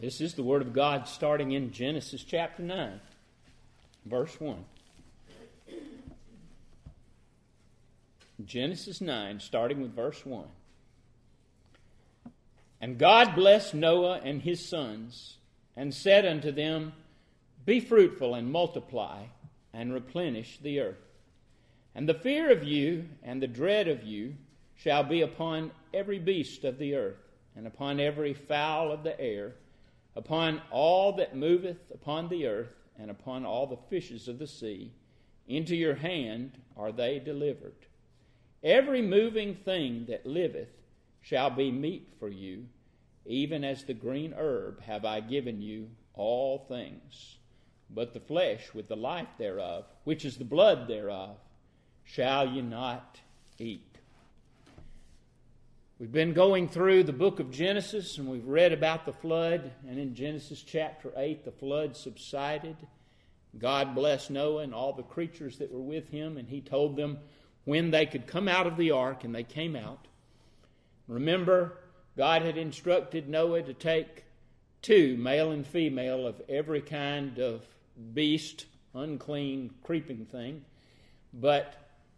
This is the Word of God starting in Genesis chapter 9, verse 1. Genesis 9, starting with verse 1. And God blessed Noah and his sons, and said unto them, Be fruitful and multiply, and replenish the earth. And the fear of you and the dread of you shall be upon every beast of the earth, and upon every fowl of the air, upon all that moveth upon the earth, and upon all the fishes of the sea. Into your hand are they delivered. Every moving thing that liveth shall be meat for you, even as the green herb have I given you all things. But the flesh with the life thereof, which is the blood thereof, shall ye not eat. We've been going through the book of Genesis, and we've read about the flood. And in Genesis chapter 8, the flood subsided. God blessed Noah and all the creatures that were with him, and he told them when they could come out of the ark, and they came out. Remember, God had instructed Noah to take 2, male and female, of every kind of beast, unclean, creeping thing, but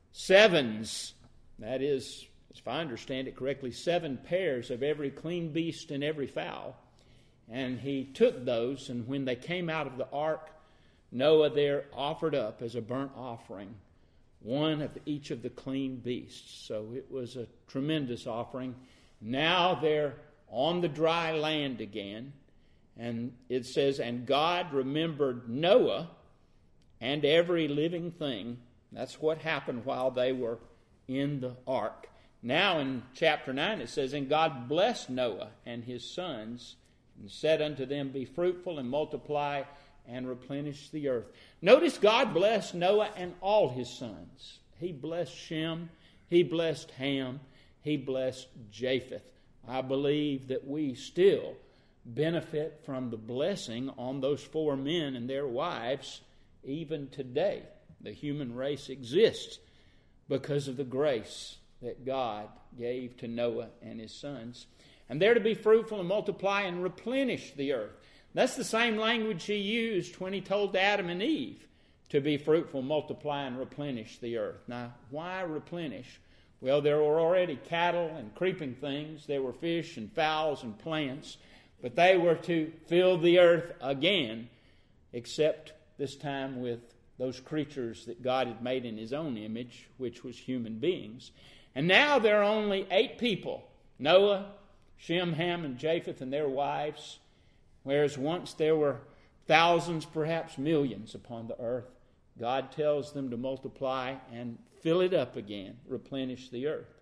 7s, that is, if I understand it correctly, 7 pairs of every clean beast and every fowl. And he took those, and when they came out of the ark, Noah there offered up as a burnt offering one of each of the clean beasts. So it was a tremendous offering. Now they're on the dry land again. And it says, And God remembered Noah and every living thing. That's what happened while they were in the ark. Now in chapter 9 it says, And God blessed Noah and his sons, and said unto them, Be fruitful and multiply, and replenish the earth. Notice God blessed Noah and all his sons. He blessed Shem, he blessed Ham, he blessed Japheth. I believe that we still benefit from the blessing on those 4 men and their wives even today. The human race exists because of the grace that God gave to Noah and his sons. And they're to be fruitful and multiply and replenish the earth. That's the same language he used when he told Adam and Eve to be fruitful, multiply, and replenish the earth. Now, why replenish? Well, there were already cattle and creeping things. There were fish and fowls and plants. But they were to fill the earth again, except this time with those creatures that God had made in his own image, which was human beings. And now there are only 8 people, Noah, Shem, Ham, and Japheth and their wives, whereas once there were thousands, perhaps millions upon the earth. God tells them to multiply and fill it up again, replenish the earth.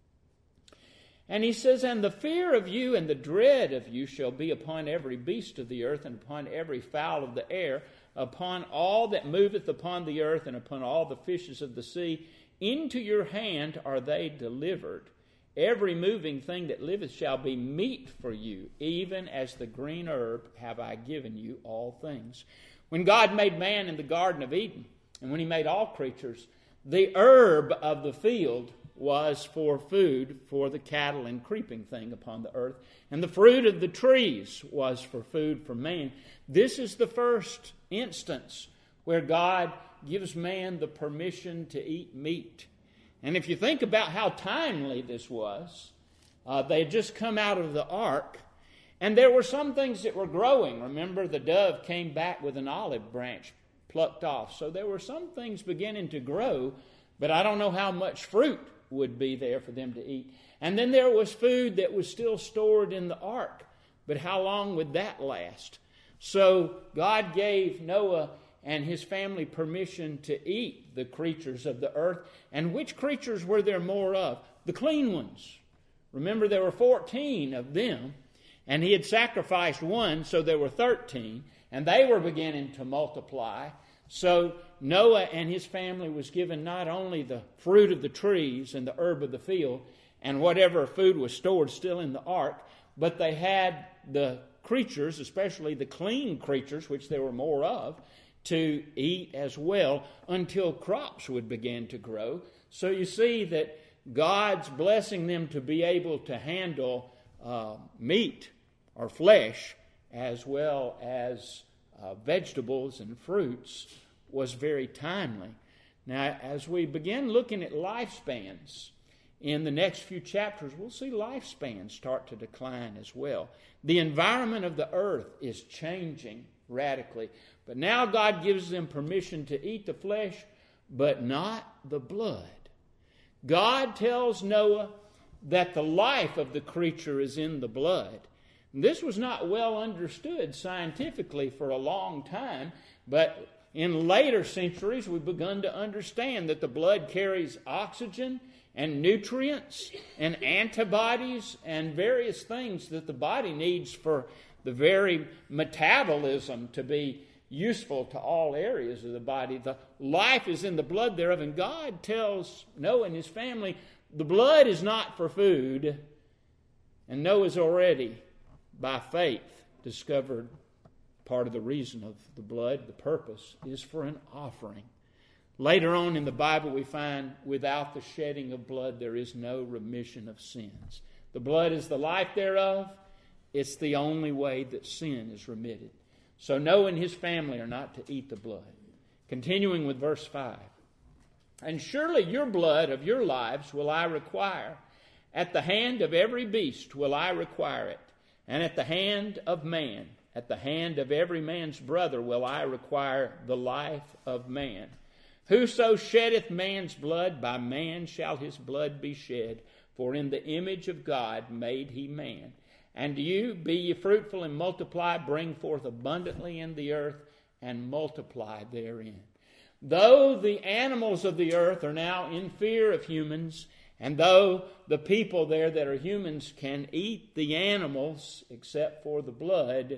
And he says, And the fear of you and the dread of you shall be upon every beast of the earth, and upon every fowl of the air, upon all that moveth upon the earth, and upon all the fishes of the sea. Into your hand are they delivered. Every moving thing that liveth shall be meat for you, even as the green herb have I given you all things. When God made man in the Garden of Eden, and when he made all creatures, the herb of the field was for food for the cattle and creeping thing upon the earth, and the fruit of the trees was for food for man. This is the first instance where God gives man the permission to eat meat. And if you think about how timely this was, they had just come out of the ark, and there were some things that were growing. Remember, the dove came back with an olive branch plucked off. So there were some things beginning to grow, but I don't know how much fruit would be there for them to eat. And then there was food that was still stored in the ark, but how long would that last? So God gave Noah and his family permission to eat the creatures of the earth. And which creatures were there more of? The clean ones. Remember, there were 14 of them, and he had sacrificed one, so there were 13, and they were beginning to multiply. So Noah and his family was given not only the fruit of the trees and the herb of the field and whatever food was stored still in the ark, but they had the creatures, especially the clean creatures, which there were more of, to eat as well until crops would begin to grow. So you see that God's blessing them to be able to handle meat or flesh as well as vegetables and fruits was very timely. Now, as we begin looking at lifespans in the next few chapters, we'll see lifespans start to decline as well. The environment of the earth is changing radically. But now God gives them permission to eat the flesh, but not the blood. God tells Noah that the life of the creature is in the blood. And this was not well understood scientifically for a long time, but in later centuries we've begun to understand that the blood carries oxygen and nutrients and antibodies and various things that the body needs for the very metabolism to be useful to all areas of the body. The life is in the blood thereof, and God tells Noah and his family, the blood is not for food. And Noah's already, by faith, discovered part of the reason of the blood, the purpose, is for an offering. Later on in the Bible we find, without the shedding of blood there is no remission of sins. The blood is the life thereof. It's the only way that sin is remitted. So Noah and his family are not to eat the blood. Continuing with verse 5. And surely your blood of your lives will I require. At the hand of every beast will I require it. And at the hand of man, at the hand of every man's brother will I require the life of man. Whoso sheddeth man's blood, by man shall his blood be shed. For in the image of God made he man. And you, be ye fruitful and multiply, bring forth abundantly in the earth, and multiply therein. Though the animals of the earth are now in fear of humans, and though the people there that are humans can eat the animals except for the blood,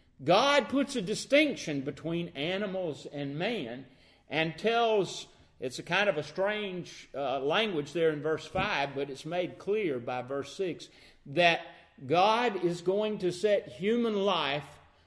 God puts a distinction between animals and man and tells, it's a kind of a strange language there in verse 5, but it's made clear by verse 6, that God is going to set human life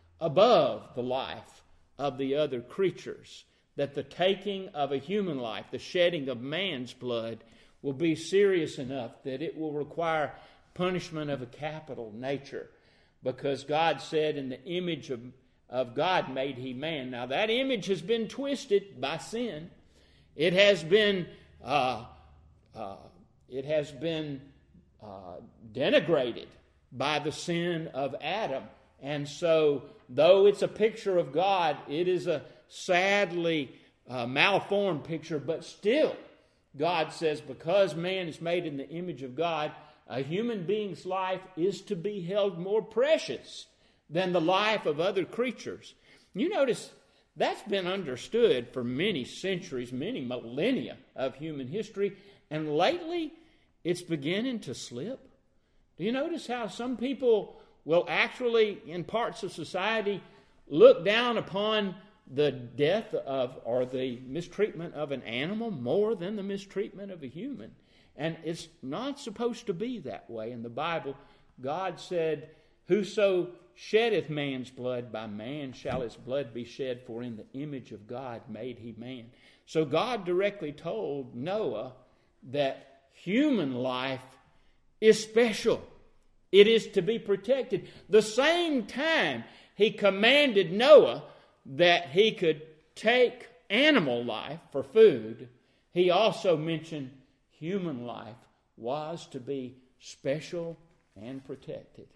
above the life of the other creatures. That the taking of a human life, the shedding of man's blood, will be serious enough that it will require punishment of a capital nature. Because God said, in the image of God made he man. Now that image has been twisted by sin. It has been denigrated by the sin of Adam. And so, though it's a picture of God, it is a sadly malformed picture, but still, God says, because man is made in the image of God, a human being's life is to be held more precious than the life of other creatures. You notice that's been understood for many centuries, many millennia of human history, and lately it's beginning to slip. Do you notice how some people will actually, in parts of society, look down upon the death of or the mistreatment of an animal more than the mistreatment of a human? And it's not supposed to be that way. In the Bible, God said, whoso sheddeth man's blood, by man shall his blood be shed, for in the image of God made he man. So God directly told Noah that human life is special. It is to be protected. The same time he commanded Noah that he could take animal life for food, he also mentioned human life was to be special and protected.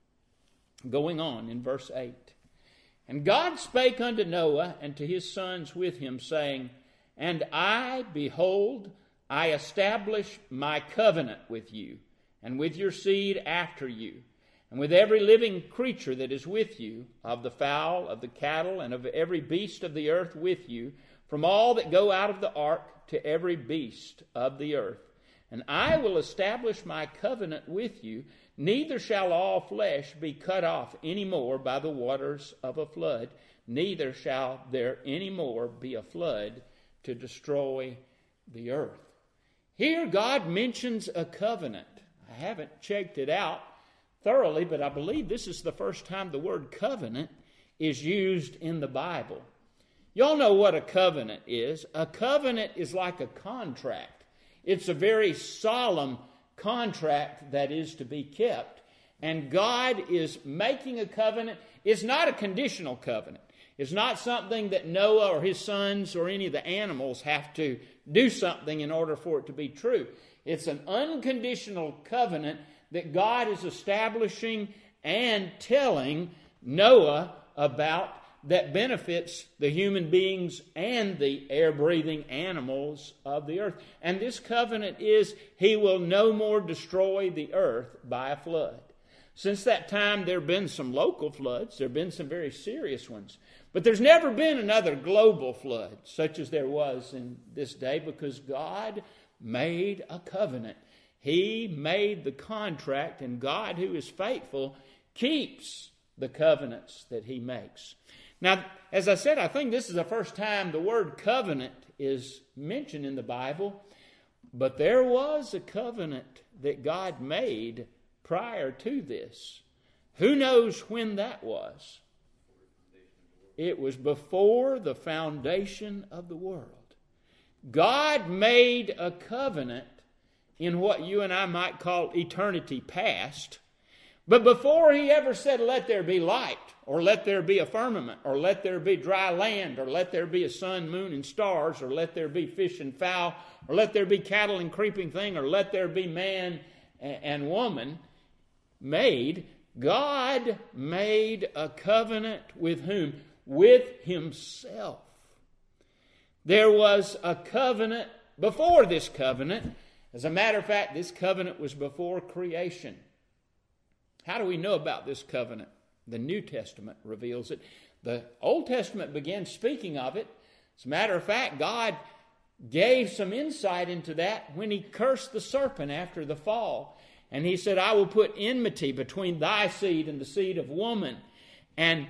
Going on in verse 8. And God spake unto Noah and to his sons with him, saying, And I, behold, I establish my covenant with you, and with your seed after you, and with every living creature that is with you, of the fowl, of the cattle, and of every beast of the earth with you, from all that go out of the ark to every beast of the earth. And I will establish my covenant with you, neither shall all flesh be cut off any more by the waters of a flood, neither shall there any more be a flood to destroy the earth. Here God mentions a covenant. I haven't checked it out thoroughly, but I believe this is the first time the word covenant is used in the Bible. Y'all know what a covenant is. A covenant is like a contract. It's a very solemn contract that is to be kept. And God is making a covenant. It's not a conditional covenant. It's not something that Noah or his sons or any of the animals have to do something in order for it to be true. It's an unconditional covenant that God is establishing and telling Noah about, that benefits the human beings and the air-breathing animals of the earth. And this covenant is, he will no more destroy the earth by a flood. Since that time, there have been some local floods. There have been some very serious ones. But there's never been another global flood such as there was in this day, because God made a covenant. He made the contract, and God, who is faithful, keeps the covenants that he makes. Now, as I said, I think this is the first time the word covenant is mentioned in the Bible. But there was a covenant that God made prior to this. Who knows when that was? It was before the foundation of the world. God made a covenant in what you and I might call eternity past. But before he ever said, let there be light, or let there be a firmament, or let there be dry land, or let there be a sun, moon, and stars, or let there be fish and fowl, or let there be cattle and creeping thing, or let there be man and woman made, God made a covenant with whom? With himself. There was a covenant before this covenant. As a matter of fact, this covenant was before creation. How do we know about this covenant? The New Testament reveals it. The Old Testament began speaking of it. As a matter of fact, God gave some insight into that when he cursed the serpent after the fall. And he said, I will put enmity between thy seed and the seed of woman, and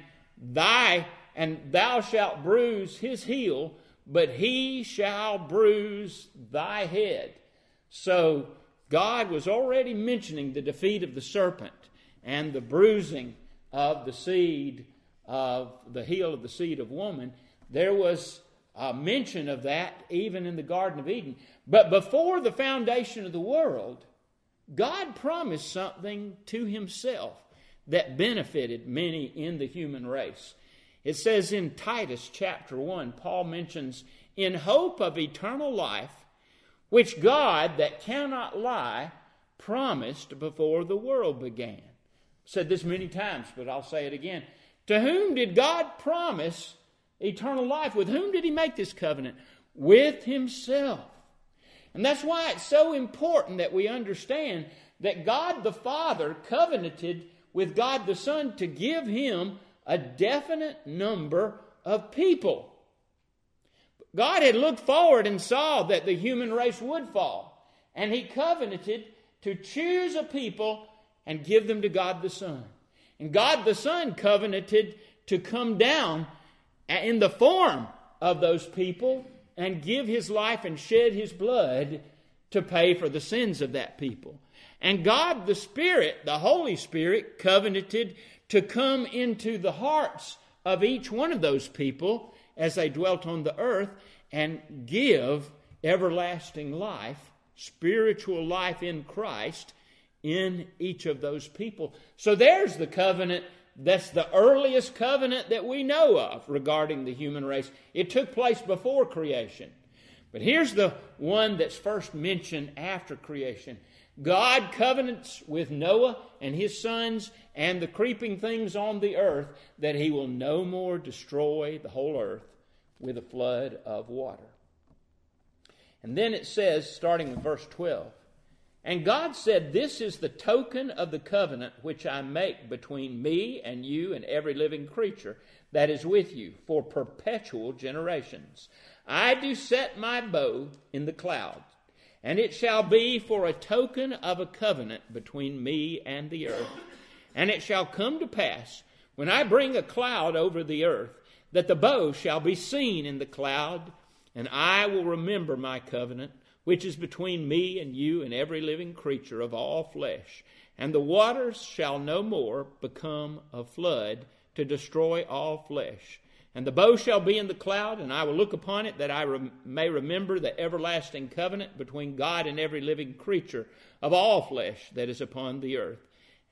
thou shalt bruise his heel, but he shall bruise thy head. So God was already mentioning the defeat of the serpent and the bruising of the seed of the heel of the seed of woman. There was a mention of that even in the Garden of Eden. But before the foundation of the world, God promised something to himself that benefited many in the human race. It says in Titus chapter 1, Paul mentions, in hope of eternal life, which God that cannot lie promised before the world began. I've said this many times, but I'll say it again. To whom did God promise eternal life? With whom did he make this covenant? With himself. And that's why it's so important that we understand that God the Father covenanted with God the Son to give him a definite number of people. God had looked forward and saw that the human race would fall. And he covenanted to choose a people and give them to God the Son. And God the Son covenanted to come down in the form of those people and give his life and shed his blood to pay for the sins of that people. And God the Spirit, the Holy Spirit, covenanted to come into the hearts of each one of those people as they dwelt on the earth and give everlasting life, spiritual life in Christ, in each of those people. So there's the covenant. That's the earliest covenant that we know of regarding the human race. It took place before creation. But here's the one that's first mentioned after creation. God covenants with Noah and his sons and the creeping things on the earth that he will no more destroy the whole earth with a flood of water. And then it says, starting with verse 12, and God said, this is the token of the covenant which I make between me and you and every living creature that is with you for perpetual generations. I do set my bow in the clouds, and it shall be for a token of a covenant between me and the earth. And it shall come to pass, when I bring a cloud over the earth, that the bow shall be seen in the cloud, and I will remember my covenant, which is between me and you and every living creature of all flesh. And the waters shall no more become a flood to destroy all flesh. And the bow shall be in the cloud, and I will look upon it, that I may remember the everlasting covenant between God and every living creature of all flesh that is upon the earth.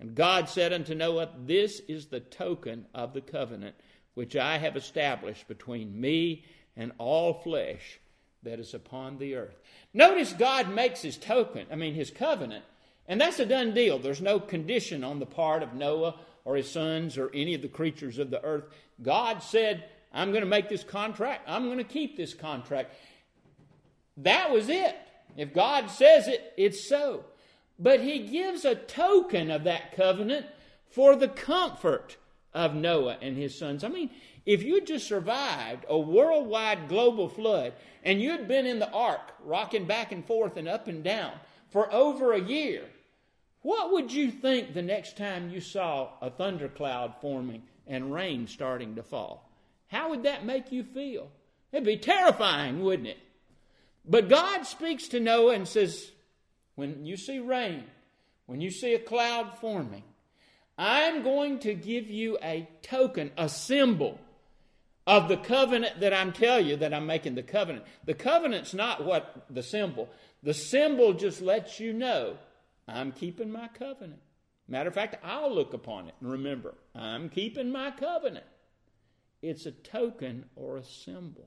And God said unto Noah, This is the token of the covenant which I have established between me and all flesh that is upon the earth. Notice God makes his covenant, and that's a done deal. There's no condition on the part of Noah or his sons or any of the creatures of the earth. God said, I'm going to make this contract. I'm going to keep this contract. That was it. If God says it, it's so. But he gives a token of that covenant for the comfort of Noah and his sons. I mean, if you just survived a worldwide global flood and you'd been in the ark rocking back and forth and up and down for over a year, what would you think the next time you saw a thundercloud forming and rain starting to fall? How would that make you feel? It'd be terrifying, wouldn't it? But God speaks to Noah and says, when you see rain, when you see a cloud forming, I'm going to give you a token, a symbol of the covenant that I'm telling you that I'm making the covenant. The covenant's not what the symbol. The symbol just lets you know I'm keeping my covenant. Matter of fact, I'll look upon it and remember, I'm keeping my covenant. It's a token or a symbol.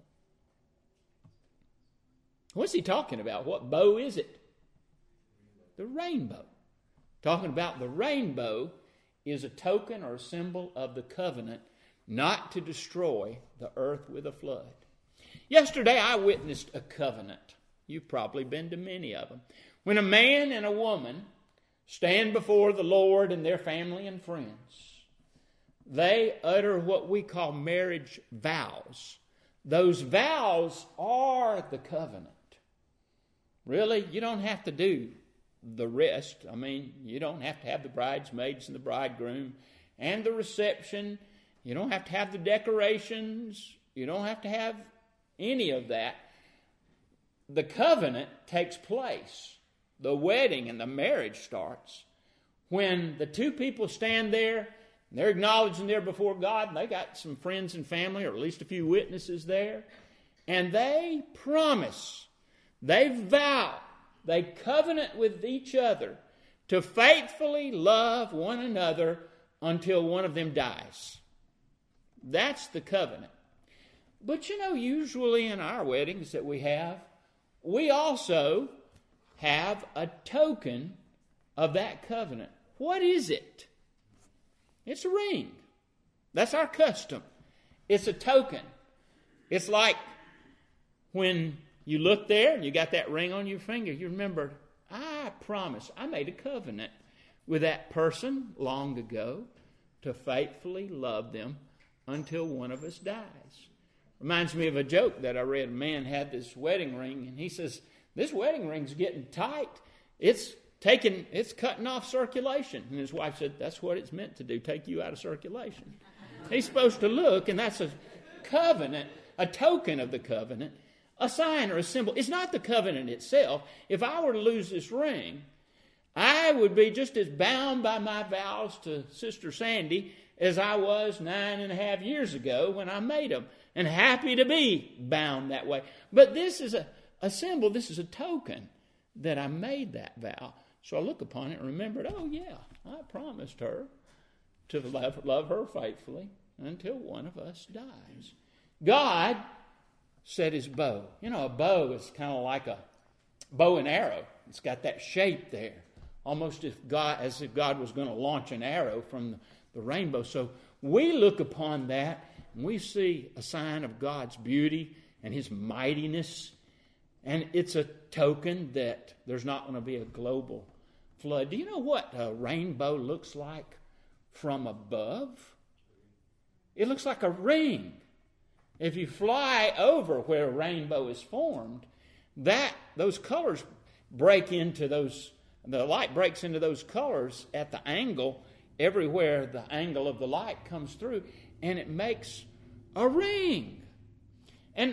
What's he talking about? What bow is it? The rainbow. Talking about the rainbow is a token or a symbol of the covenant not to destroy the earth with a flood. Yesterday I witnessed a covenant. You've probably been to many of them. When a man and a woman stand before the Lord and their family and friends, they utter what we call marriage vows. Those vows are the covenant. Really, you don't have to do the rest. I mean, you don't have to have the bridesmaids and the bridegroom and the reception. You don't have to have the decorations. You don't have to have any of that. The covenant takes place. The wedding and the marriage starts when the two people stand there. They're acknowledging they're before God. And they got some friends and family, or at least a few witnesses there. And they promise, they vow, they covenant with each other to faithfully love one another until one of them dies. That's the covenant. But usually in our weddings that we also have a token of that covenant. What is it? It's a ring. That's our custom. It's a token. It's like when you look there and you got that ring on your finger, you remember, I promise, I made a covenant with that person long ago to faithfully love them until one of us dies. Reminds me of a joke that I read. A man had this wedding ring, and he says, this wedding ring's getting tight. It's cutting off circulation. And his wife said, that's what it's meant to do, take you out of circulation. He's supposed to look, and that's a covenant, a token of the covenant, a sign or a symbol. It's not the covenant itself. If I were to lose this ring, I would be just as bound by my vows to Sister Sandy as I was 9.5 years ago when I made them, and happy to be bound that way. But this is a symbol, this is a token that I made that vow. So I look upon it and remembered, oh yeah, I promised her to love her faithfully until one of us dies. God set his bow. A bow is kind of like a bow and arrow. It's got that shape there, almost as if God was going to launch an arrow from the rainbow. So we look upon that and we see a sign of God's beauty and his mightiness. And it's a token that there's not going to be a global flood. Do you know what a rainbow looks like from above? It looks like a ring. If you fly over where a rainbow is formed, those colors break into the light breaks into those colors at the angle, everywhere the angle of the light comes through, and it makes a ring. And,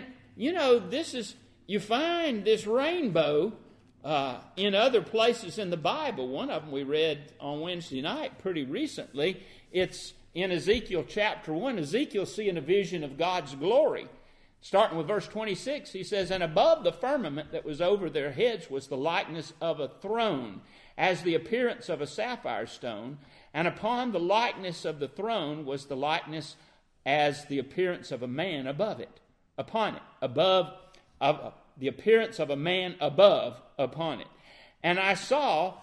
you find this rainbow in other places in the Bible. One of them we read on Wednesday night pretty recently. It's in Ezekiel chapter 1. Ezekiel seeing a vision of God's glory. Starting with verse 26, he says, and above the firmament that was over their heads was the likeness of a throne, as the appearance of a sapphire stone, And upon the likeness of the throne was the likeness as the appearance of a man above it, upon it, the appearance of a man above upon it. And I saw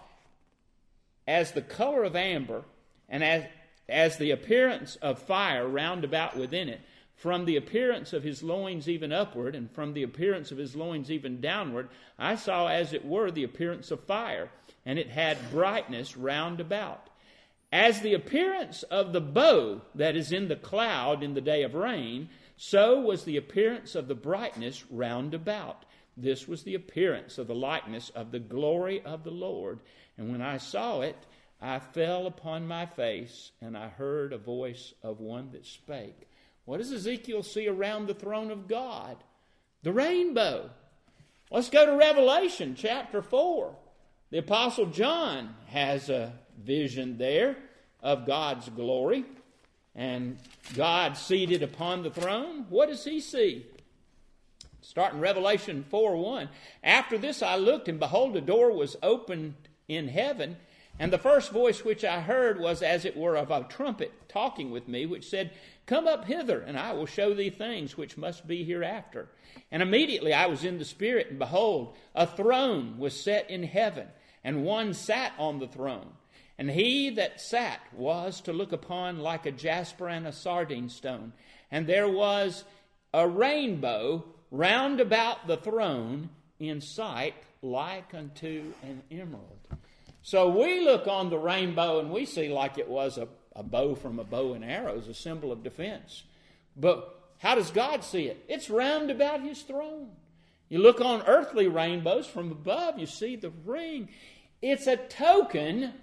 as the color of amber, and as the appearance of fire round about within it, from the appearance of his loins even upward, and from the appearance of his loins even downward, I saw as it were the appearance of fire, and it had brightness round about. As the appearance of the bow that is in the cloud in the day of rain, so was the appearance of the brightness round about. This was the appearance of the likeness of the glory of the Lord. And when I saw it, I fell upon my face, and I heard a voice of one that spake. What does Ezekiel see around the throne of God? The rainbow. Let's go to Revelation chapter 4. The Apostle John has a vision there of God's glory, and God seated upon the throne. What does he see? Starting Revelation 4:1. After this I looked, and behold, a door was opened in heaven, and the first voice which I heard was as it were of a trumpet talking with me, which said, Come up hither, and I will show thee things which must be hereafter. And immediately I was in the Spirit, and behold, a throne was set in heaven, and one sat on the throne. And he that sat was to look upon like a jasper and a sardine stone. And there was a rainbow round about the throne in sight like unto an emerald. So we look on the rainbow and we see like it was a bow from a bow and arrows, a symbol of defense. But how does God see it? It's round about his throne. You look on earthly rainbows from above, you see the ring. It's a token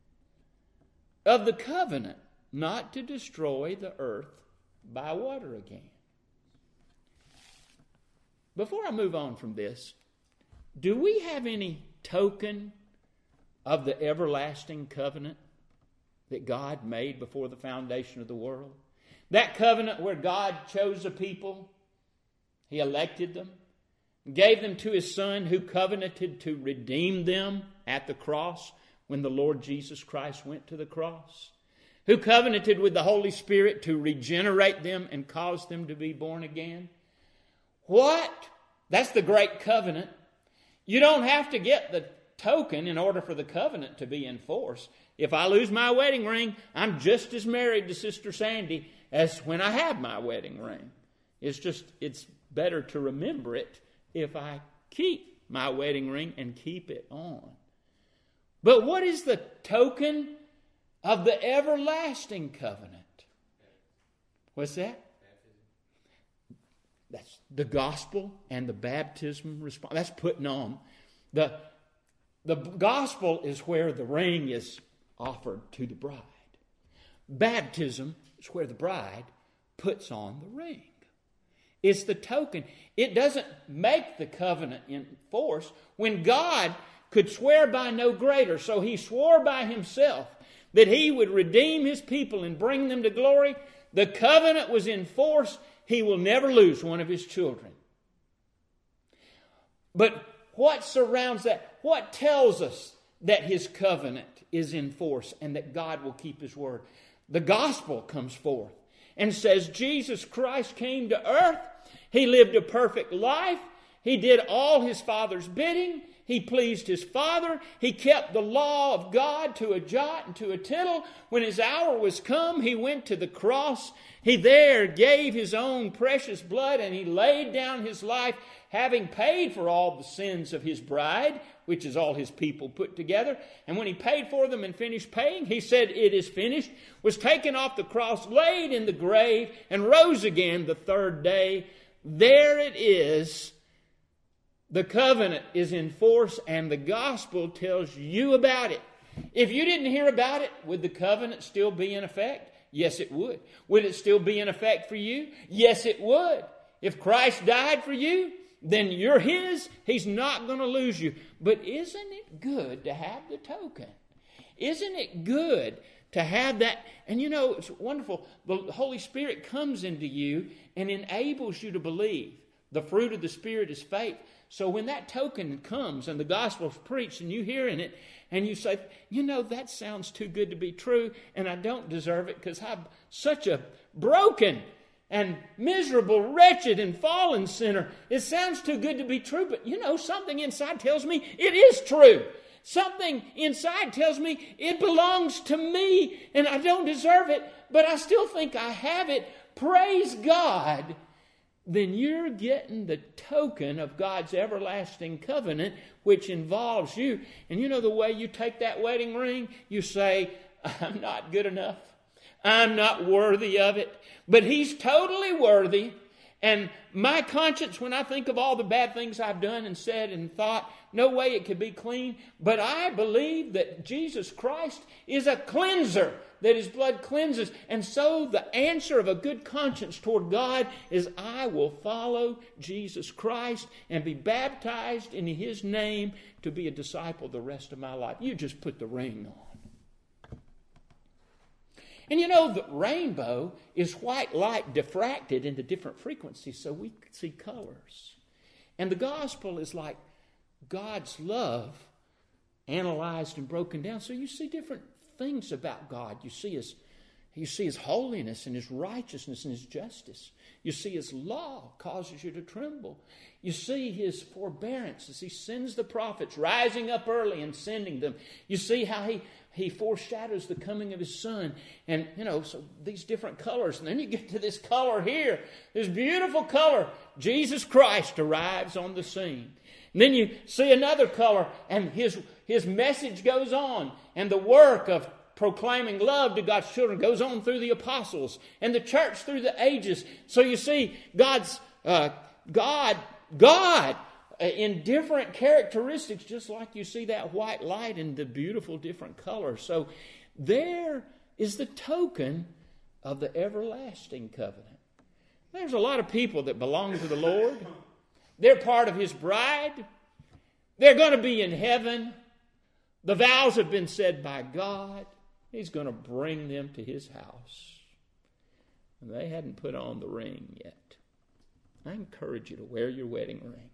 of the covenant not to destroy the earth by water again. Before I move on from this, do we have any token of the everlasting covenant that God made before the foundation of the world? That covenant where God chose a people, he elected them, gave them to his Son who covenanted to redeem them at the cross when the Lord Jesus Christ went to the cross, who covenanted with the Holy Spirit to regenerate them and cause them to be born again. What? That's the great covenant. You don't have to get the token in order for the covenant to be in force. If I lose my wedding ring, I'm just as married to Sister Sandy as when I have my wedding ring. It's better to remember it if I keep my wedding ring and keep it on. But what is the token of the everlasting covenant? What's that? That's the gospel and the baptism response. That's putting on. The gospel is where the ring is offered to the bride. Baptism is where the bride puts on the ring. It's the token. It doesn't make the covenant in force when God could swear by no greater. So he swore by himself that he would redeem his people and bring them to glory. The covenant was in force. He will never lose one of his children. But what surrounds that? What tells us that his covenant is in force and that God will keep his word? The gospel comes forth and says Jesus Christ came to earth. He lived a perfect life. He did all his Father's bidding. He pleased his Father. He kept the law of God to a jot and to a tittle. When his hour was come, he went to the cross. He there gave his own precious blood, and he laid down his life, having paid for all the sins of his bride, which is all his people put together. And when he paid for them and finished paying, he said, "It is finished," was taken off the cross, laid in the grave, and rose again the third day. There it is. The covenant is in force, and the gospel tells you about it. If you didn't hear about it, would the covenant still be in effect? Yes, it would. Would it still be in effect for you? Yes, it would. If Christ died for you, then you're his. He's not going to lose you. But isn't it good to have the token? Isn't it good to have that? And you know, it's wonderful. The Holy Spirit comes into you and enables you to believe. The fruit of the Spirit is faith. So when that token comes and the gospel is preached and you hearing it and you say, that sounds too good to be true and I don't deserve it because I'm such a broken and miserable, wretched, and fallen sinner. It sounds too good to be true, but something inside tells me it is true. Something inside tells me it belongs to me and I don't deserve it, but I still think I have it. Praise God. Then you're getting the token of God's everlasting covenant, which involves you. And the way you take that wedding ring? You say, I'm not good enough. I'm not worthy of it. But He's totally worthy. And my conscience, when I think of all the bad things I've done and said and thought, no way it could be clean. But I believe that Jesus Christ is a cleanser, that His blood cleanses. And so the answer of a good conscience toward God is I will follow Jesus Christ and be baptized in His name to be a disciple the rest of my life. You just put the ring on. And the rainbow is white light diffracted into different frequencies so we can see colors. And the gospel is like God's love analyzed and broken down. So you see different things about God. You see His holiness and His righteousness and His justice. You see His law causes you to tremble. You see His forbearance as He sends the prophets rising up early and sending them. You see how He foreshadows the coming of His Son. And, so these different colors. And then you get to this color here, this beautiful color. Jesus Christ arrives on the scene. And then you see another color, and His message goes on. And the work of proclaiming love to God's children goes on through the apostles and the church through the ages. So you see God in different characteristics, just like you see that white light in the beautiful different colors. So there is the token of the everlasting covenant. There's a lot of people that belong to the Lord. They're part of His bride. They're going to be in heaven. The vows have been said by God. He's going to bring them to His house. And they hadn't put on the ring yet. I encourage you to wear your wedding ring.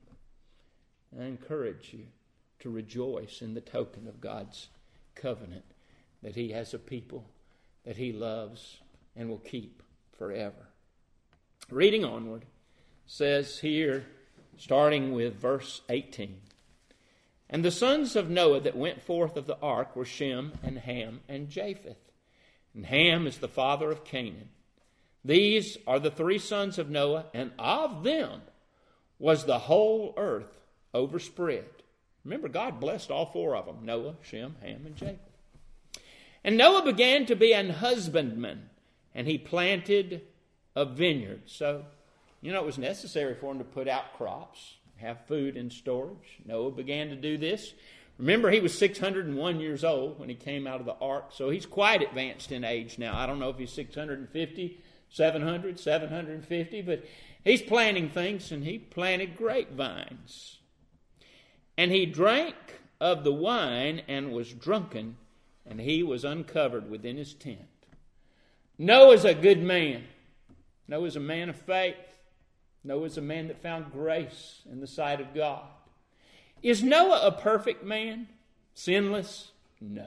I encourage you to rejoice in the token of God's covenant, that He has a people that He loves and will keep forever. Reading onward, says here, starting with verse 18, And the sons of Noah that went forth of the ark were Shem and Ham and Japheth. And Ham is the father of Canaan. These are the three sons of Noah, and of them was the whole earth overspread. Remember, God blessed all four of them, Noah, Shem, Ham, and Japheth. And Noah began to be an husbandman, and he planted a vineyard. So, it was necessary for him to put out crops, have food in storage. Noah began to do this. Remember, he was 601 years old when he came out of the ark, so he's quite advanced in age now. I don't know if he's 650, 700, 750, but he's planting things, and he planted grapevines. And he drank of the wine and was drunken, and he was uncovered within his tent. Noah's a good man. Noah's a man of faith. Noah's a man that found grace in the sight of God. Is Noah a perfect man? Sinless? No.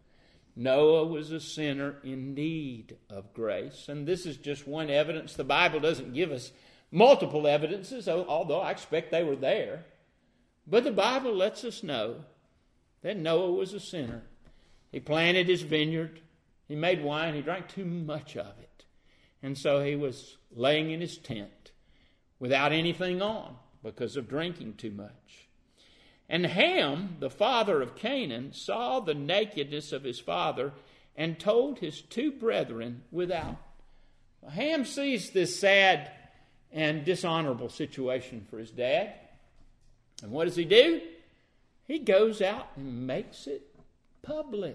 Noah was a sinner in need of grace. And this is just one evidence. The Bible doesn't give us multiple evidences, although I expect they were there. But the Bible lets us know that Noah was a sinner. He planted his vineyard. He made wine. He drank too much of it. And so he was laying in his tent without anything on because of drinking too much. And Ham, the father of Canaan, saw the nakedness of his father and told his two brethren without. Ham sees this sad and dishonorable situation for his dad. And what does he do? He goes out and makes it public.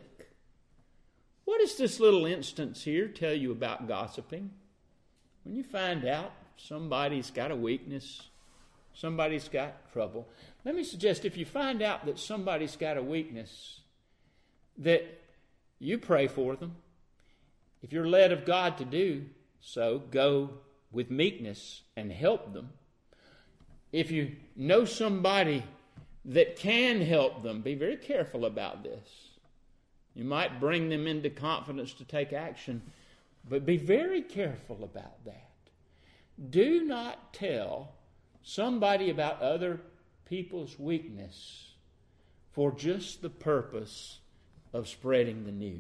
What does this little instance here tell you about gossiping? When you find out somebody's got a weakness, somebody's got trouble. Let me suggest, if you find out that somebody's got a weakness, that you pray for them. If you're led of God to do so, go with meekness and help them. if you know somebody that can help them, be very careful about this. You might bring them into confidence to take action, but be very careful about that. Do not tell somebody about other people's weakness for just the purpose of spreading the news.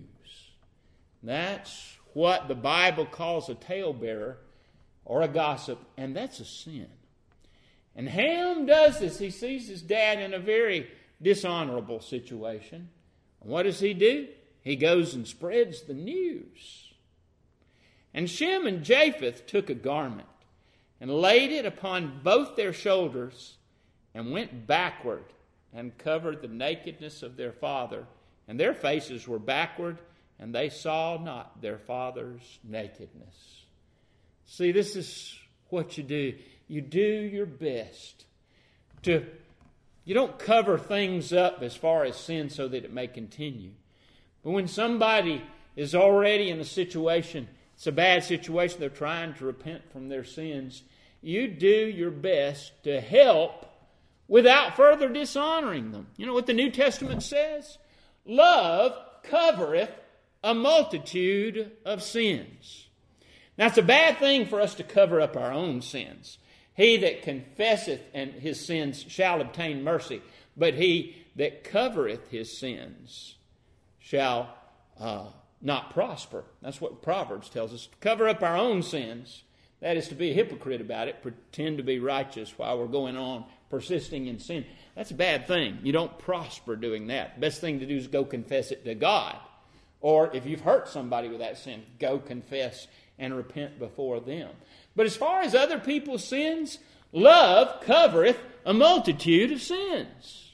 That's what the Bible calls a talebearer or a gossip, and that's a sin. And Ham does this. He sees his dad in a very dishonorable situation. And what does he do? He goes and spreads the news. And Shem and Japheth took a garment and laid it upon both their shoulders and went backward and covered the nakedness of their father. And their faces were backward, and they saw not their father's nakedness. See, this is what you do. You do your best you don't cover things up as far as sin so that it may continue. But when somebody is already in a situation, it's a bad situation, they're trying to repent from their sins, you do your best to help without further dishonoring them. You know what the New Testament says? Love covereth a multitude of sins. Now, it's a bad thing for us to cover up our own sins. He that confesseth and his sins shall obtain mercy, but he that covereth his sins shall not prosper. That's what Proverbs tells us. To cover up our own sins, that is to be a hypocrite about it, pretend to be righteous while we're going on persisting in sin. That's a bad thing. You don't prosper doing that. The best thing to do is go confess it to God. Or if you've hurt somebody with that sin, go confess and repent before them. But as far as other people's sins, love covereth a multitude of sins.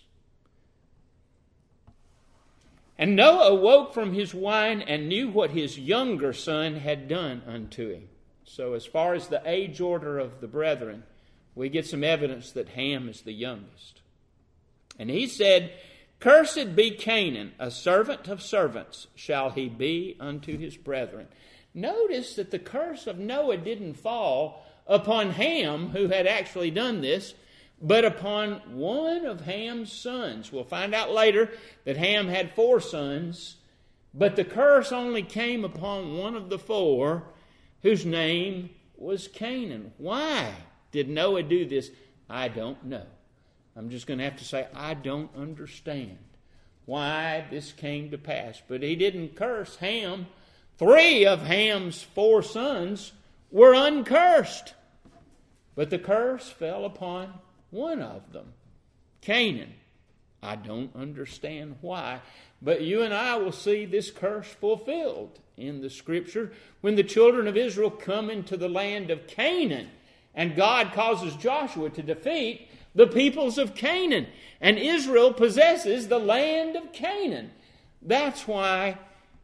And Noah awoke from his wine and knew what his younger son had done unto him. So as far as the age order of the brethren, we get some evidence that Ham is the youngest. And he said, Cursed be Canaan, a servant of servants shall he be unto his brethren. Notice that the curse of Noah didn't fall upon Ham, who had actually done this, but upon one of Ham's sons. We'll find out later that Ham had 4 sons, but the curse only came upon one of the 4, whose name was Canaan. Why did Noah do this? I don't know. I'm just going to have to say, I don't understand why this came to pass. But he didn't curse Ham. 3 of Ham's 4 sons were uncursed. But the curse fell upon one of them, Canaan. I don't understand why. But you and I will see this curse fulfilled in the Scripture when the children of Israel come into the land of Canaan. And God causes Joshua to defeat the peoples of Canaan. And Israel possesses the land of Canaan. That's why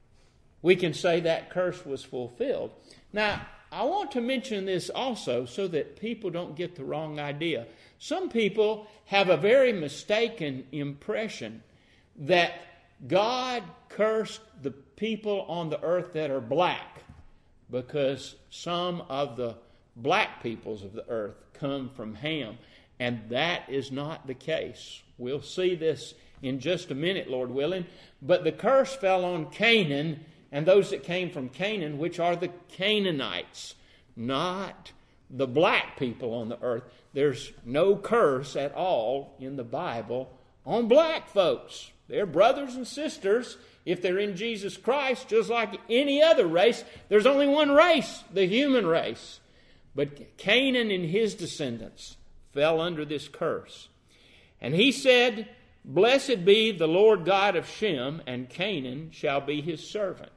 we can say that curse was fulfilled. Now, I want to mention this also so that people don't get the wrong idea. Some people have a very mistaken impression that God cursed the people on the earth that are black because some of the black peoples of the earth come from Ham. And that is not the case. We'll see this in just a minute, Lord willing. But the curse fell on Canaan and those that came from Canaan, which are the Canaanites, not the black people on the earth. There's no curse at all in the Bible on black folks. They're brothers and sisters if they're in Jesus Christ, just like any other race. There's only one race, the human race. But Canaan and his descendants fell under this curse. And he said, Blessed be the Lord God of Shem, and Canaan shall be his servant.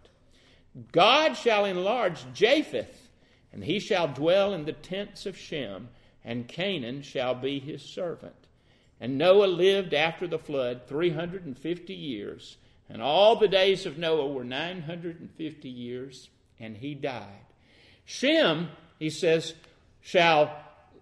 God shall enlarge Japheth, and he shall dwell in the tents of Shem, and Canaan shall be his servant. And Noah lived after the flood 350 years, and all the days of Noah were 950 years, and he died. Shem, he says, shall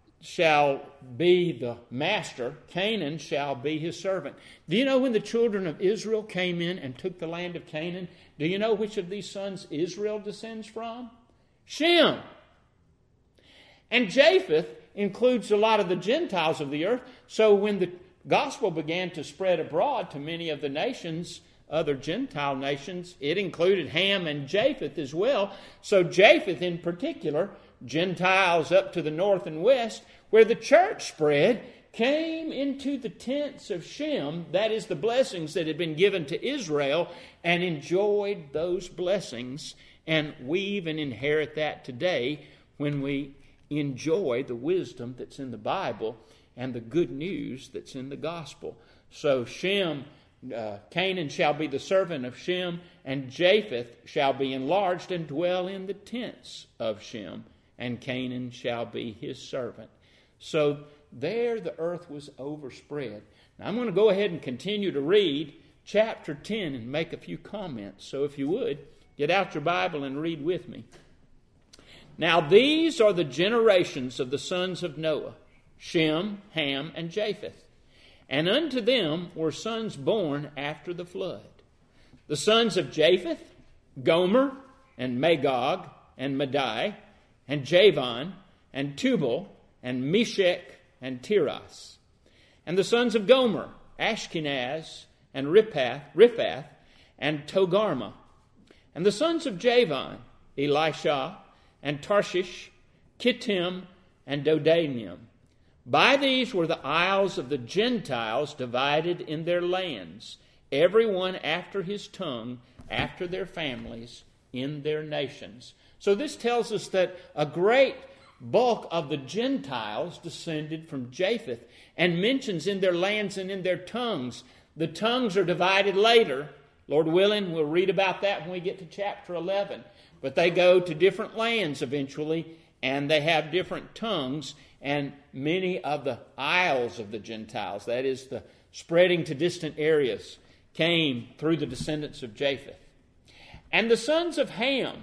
be the master. Canaan shall be his servant. Do you know when the children of Israel came in and took the land of Canaan, do you know which of these sons Israel descends from? Shem. And Japheth includes a lot of the Gentiles of the earth. So when the gospel began to spread abroad to many of the nations, other Gentile nations, it included Ham and Japheth as well. So Japheth in particular, Gentiles up to the north and west, where the church spread, came into the tents of Shem, that is the blessings that had been given to Israel, and enjoyed those blessings. And we even inherit that today when we enjoy the wisdom that's in the Bible and the good news that's in the gospel. So Shem, Canaan shall be the servant of Shem, and Japheth shall be enlarged and dwell in the tents of Shem, and Canaan shall be his servant. So there the earth was overspread. Now I'm going to go ahead and continue to read chapter 10 and make a few comments. So if you would, get out your Bible and read with me. Now these are the generations of the sons of Noah, Shem, Ham, and Japheth. And unto them were sons born after the flood. The sons of Japheth, Gomer, and Magog, and Madai, and Javan, and Tubal, and Meshech, and Tiras. And the sons of Gomer, Ashkenaz, and Riphath, and Togarmah. And the sons of Javan, Elisha, and Tarshish, Kittim, and Dodanim. By these were the isles of the Gentiles divided in their lands, every one after his tongue, after their families, in their nations. So this tells us that a great bulk of the Gentiles descended from Japheth, and mentions in their lands and in their tongues. The tongues are divided later. Lord willing, we'll read about that when we get to chapter 11. But they go to different lands eventually, and they have different tongues, and many of the isles of the Gentiles, that is the spreading to distant areas, came through the descendants of Japheth. And the sons of Ham,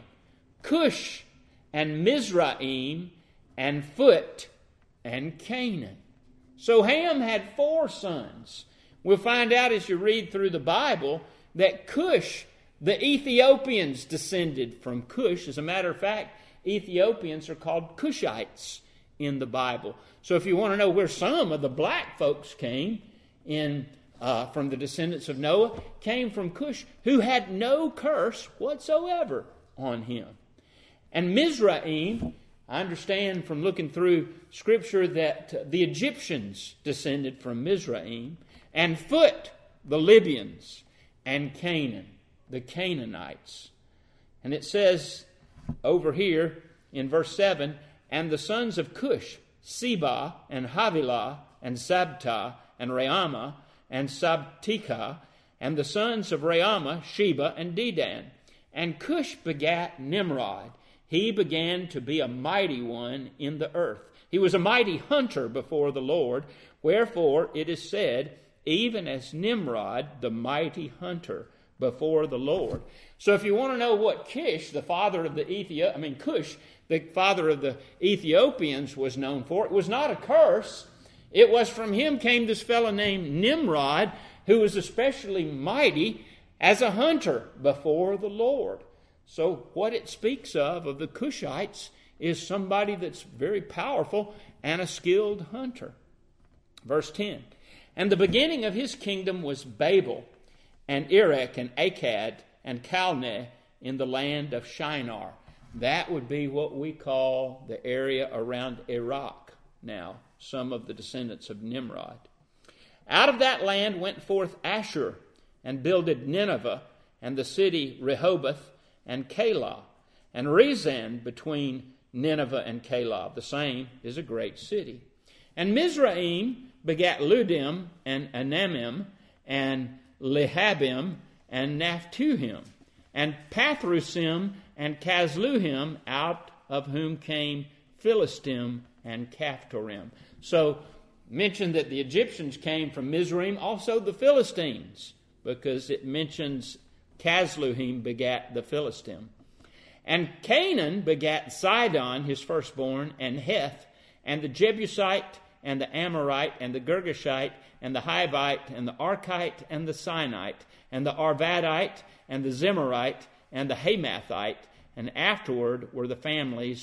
Cush, and Mizraim, and Phut, and Canaan. So Ham had 4 sons. We'll find out as you read through the Bible that Cush, the Ethiopians descended from Cush. As a matter of fact, Ethiopians are called Cushites in the Bible. So if you want to know where some of the black folks came in from the descendants of Noah, came from Cush, who had no curse whatsoever on him. And Mizraim, I understand from looking through Scripture that the Egyptians descended from Mizraim, and Phut, the Libyans, and Canaan, the Canaanites. And it says over here in verse 7, and the sons of Cush, Seba, and Havilah, and Sabta, and Reamah, and Sabtika, and the sons of Reamah, Sheba, and Dedan. And Cush begat Nimrod. He began to be a mighty one in the earth. He was a mighty hunter before the Lord. Wherefore it is said, even as Nimrod, the mighty hunter before the Lord. So if you want to know what Cush, the father of the Cush, the father of the Ethiopians, was known for, it was not a curse. It was from him came this fellow named Nimrod, who was especially mighty as a hunter before the Lord. So what it speaks of the Cushites is somebody that's very powerful and a skilled hunter. Verse 10, and the beginning of his kingdom was Babel, and Erech, and Akkad, and Calneh in the land of Shinar. That would be what we call the area around Iraq now, some of the descendants of Nimrod. Out of that land went forth Ashur, and builded Nineveh, and the city Rehoboth, and Calah, and Rezin between Nineveh and Calah. The same is a great city. And Mizraim begat Ludim, and Anamim, and Lehabim, and Naphtuhim, and Pathrusim, and Casluhim, out of whom came Philistim and Caphtorim. So, mentioned that the Egyptians came from Mizraim, also the Philistines, because it mentions Casluhim begat the Philistim. And Canaan begat Sidon, his firstborn, and Heth, and the Jebusite, and the Amorite, and the Girgashite, and the Hivite, and the Archite, and the Sinite, and the Arvadite, and the Zemarite, and the Hamathite, and afterward were the families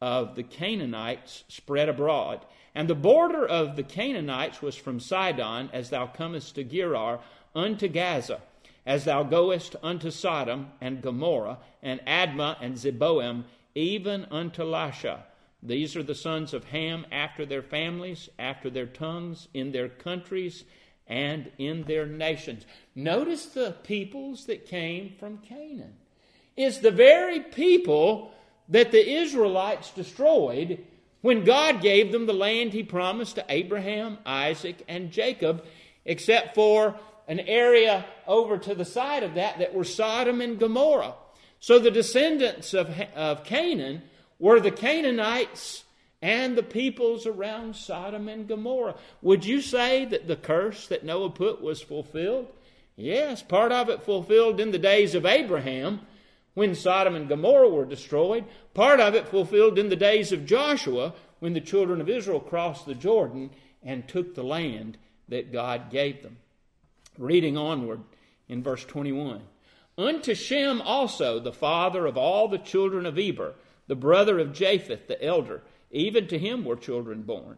of the Canaanites spread abroad. And the border of the Canaanites was from Sidon, as thou comest to Gerar, unto Gaza, as thou goest unto Sodom and Gomorrah, and Admah and Zeboim, even unto Lasha. These are the sons of Ham after their families, after their tongues, in their countries, and in their nations. Notice the peoples that came from Canaan. It's the very people that the Israelites destroyed when God gave them the land He promised to Abraham, Isaac, and Jacob, except for an area over to the side of that were Sodom and Gomorrah. So the descendants of Canaan were the Canaanites and the peoples around Sodom and Gomorrah. Would you say that the curse that Noah put was fulfilled? Yes, part of it fulfilled in the days of Abraham, when Sodom and Gomorrah were destroyed. Part of it fulfilled in the days of Joshua, when the children of Israel crossed the Jordan and took the land that God gave them. Reading onward in verse 21. Unto Shem also, the father of all the children of Eber, the brother of Japheth, the elder, even to him were children born.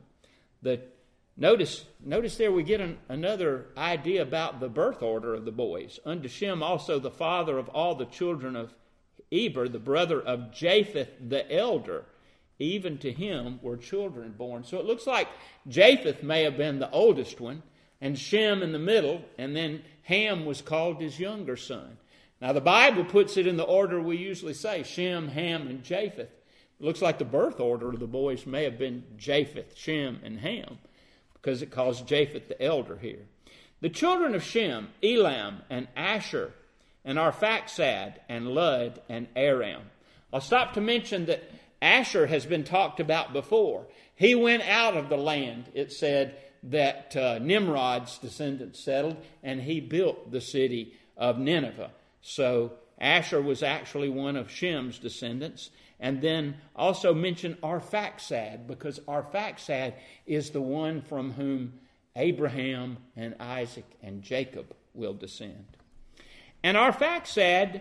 Notice there we get another idea about the birth order of the boys. Unto Shem also, the father of all the children of Eber, the brother of Japheth, the elder, even to him were children born. So it looks like Japheth may have been the oldest one, and Shem in the middle, and then Ham was called his younger son. Now the Bible puts it in the order we usually say, Shem, Ham, and Japheth. It looks like the birth order of the boys may have been Japheth, Shem, and Ham, because it calls Japheth the elder here. The children of Shem, Elam, and Asher, and Arphaxad, and Lud, and Aram. I'll stop to mention that Asher has been talked about before. He went out of the land, it said, that Nimrod's descendants settled, and he built the city of Nineveh. So Asher was actually one of Shem's descendants. And then also mention Arphaxad, because Arphaxad is the one from whom Abraham and Isaac and Jacob will descend. And Arphaxad,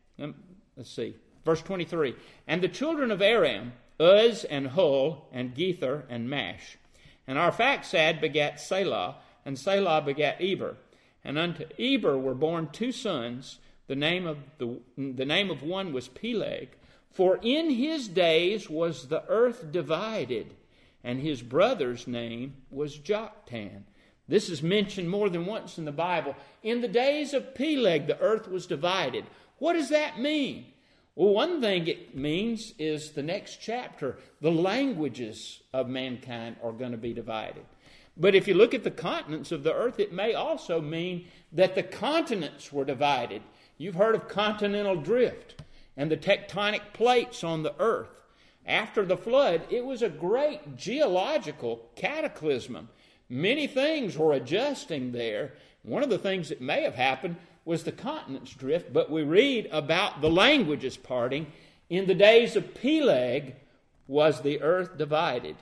verse 23. And the children of Aram, Uz and Hul and Gether and Mash. And Arphaxad begat Selah, and Selah begat Eber. And unto Eber were born two sons. The name of one was Peleg. For in his days was the earth divided, and his brother's name was Joktan. This is mentioned more than once in the Bible. In the days of Peleg, the earth was divided. What does that mean? Well, one thing it means is the next chapter. The languages of mankind are going to be divided. But if you look at the continents of the earth, it may also mean that the continents were divided. You've heard of continental drift and the tectonic plates on the earth. After the flood, it was a great geological cataclysm. Many things were adjusting there. One of the things that may have happened was the continents drift, but we read about the languages parting. In the days of Peleg was the earth divided.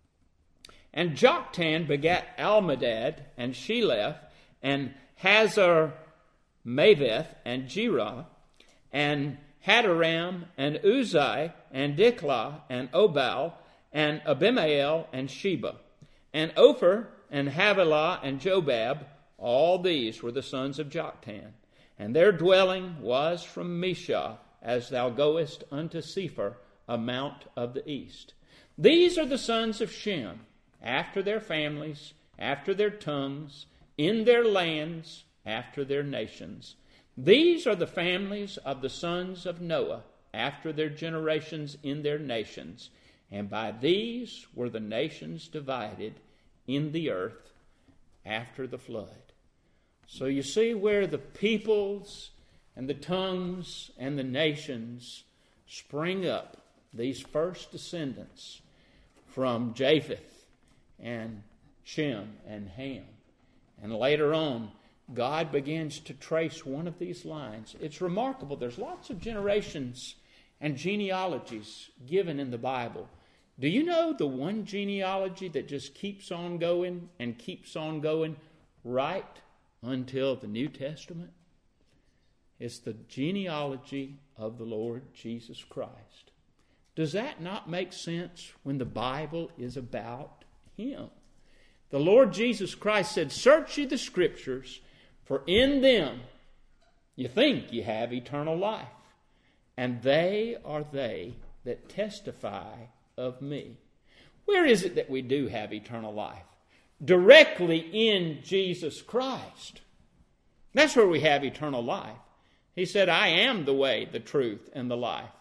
And Joktan begat Almadad and Sheleph and Hazar Maveth and Jerah and Hadaram and Uzai and Diklah and Obal and Abimael and Sheba and Ophir and Havilah and Jobab. All these were the sons of Joktan. And their dwelling was from Mishah, as thou goest unto Sephir, a mount of the east. These are the sons of Shem, after their families, after their tongues, in their lands, after their nations. These are the families of the sons of Noah, after their generations in their nations. And by these were the nations divided in the earth after the flood. So you see where the peoples and the tongues and the nations spring up, these first descendants from Japheth and Shem and Ham. And later on, God begins to trace one of these lines. It's remarkable. There's lots of generations and genealogies given in the Bible. Do you know the one genealogy that just keeps on going and keeps on going right until the New Testament? It's the genealogy of the Lord Jesus Christ. Does that not make sense when the Bible is about Him? The Lord Jesus Christ said, "Search ye the Scriptures, for in them you think you have eternal life, and they are they that testify of me." Where is it that we do have eternal life? Directly in Jesus Christ. That's where we have eternal life. He said, "I am the way, the truth, and the life.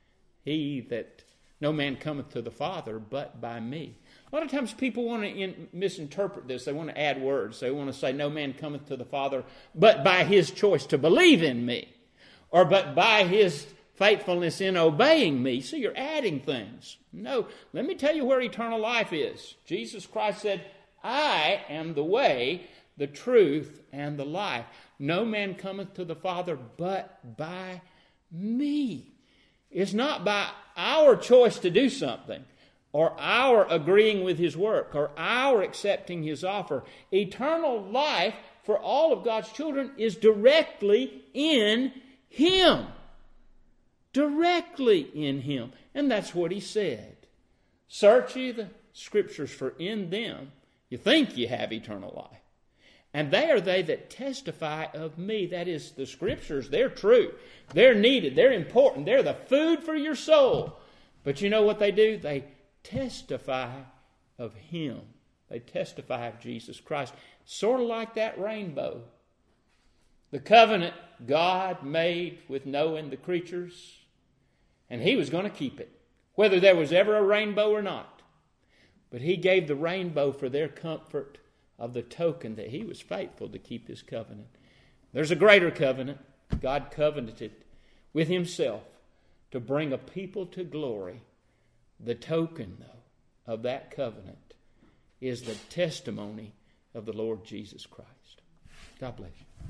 No man cometh to the Father but by me." A lot of times people want to misinterpret this. They want to add words. They want to say, "No man cometh to the Father but by his choice to believe in me," or "but by his faithfulness in obeying me." So you're adding things. No, let me tell you where eternal life is. Jesus Christ said, "I am the way, the truth, and the life. No man cometh to the Father but by me." It's not by our choice to do something, or our agreeing with His work, or our accepting His offer. Eternal life for all of God's children is directly in Him. Directly in Him. And that's what He said. "Search ye the Scriptures, for in them you think you have eternal life. And they are they that testify of me." That is, the Scriptures, they're true. They're needed. They're important. They're the food for your soul. But you know what they do? They testify of Him. They testify of Jesus Christ. Sort of like that rainbow. The covenant God made with Noah and the creatures, and He was going to keep it, whether there was ever a rainbow or not. But He gave the rainbow for their comfort, of the token that He was faithful to keep His covenant. There's a greater covenant. God covenanted with Himself to bring a people to glory. The token, though, of that covenant is the testimony of the Lord Jesus Christ. God bless you.